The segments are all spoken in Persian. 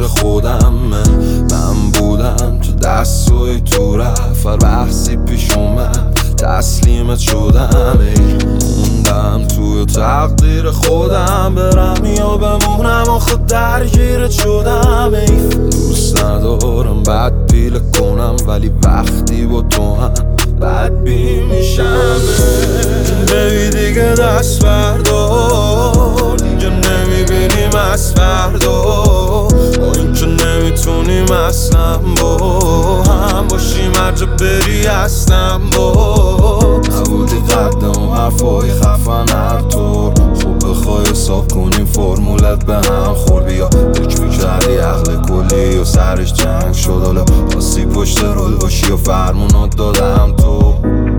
خودمه. من بودم تو دستوی تو رفت، هر بحثی پیش اومد تسلیمت شدم. موندم توی تقدیر خودم، برم یا بمونم آخه درگیرت شدم. دوست ندارم بد پیله کنم، ولی وقتی با تو هم بد بی میشم. بیبی دیگه دست بردار، دیگه نمیبینیم از فردا. با این که نمیتونیم اصلا با هم باشیم، هر جا بری هستم با. نبودی قدم حرفای خفن هر طور، خب بخوای حساب کنیم فرمولت به هم خور. بیا فکر میکردی عقل کلی و سرش جنگ شد، حالا خواستی پشت رول باشی و فرمونات دادم تو.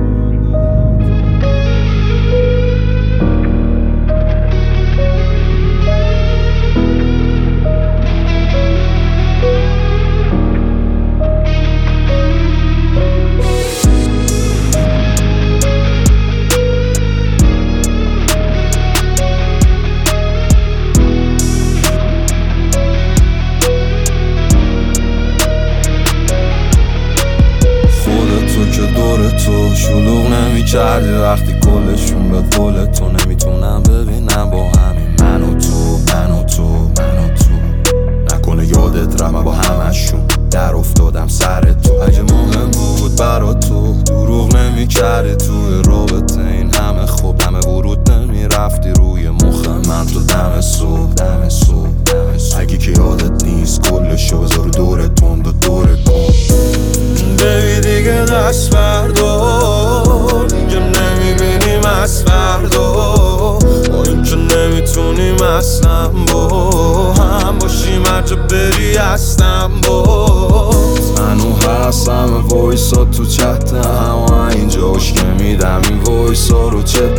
که دور تو شلوغ نمی کردی وقتی کلشون به قول تو. نمیتونم ببینم با همین من و تو نکنه یادت رمه با همشون در افتادم سر تو. اگه مهم بود برا تو دروغ نمی کردی توی رابطه این همه خوب، همه ورود نمی رفتی روی مخ من تو دم صبح. اگه که یادت نیست کلشو بذار دور تند و دور کن. بیبی دیگه دست بردار، دیگه نمیبینیم از فردا. با این که نمیتونیم اصلا با هم باشیم، هر جا بری هستم با. منو هست همه وایسا تو چتم و اینجاش که میدم این وایسا رو چه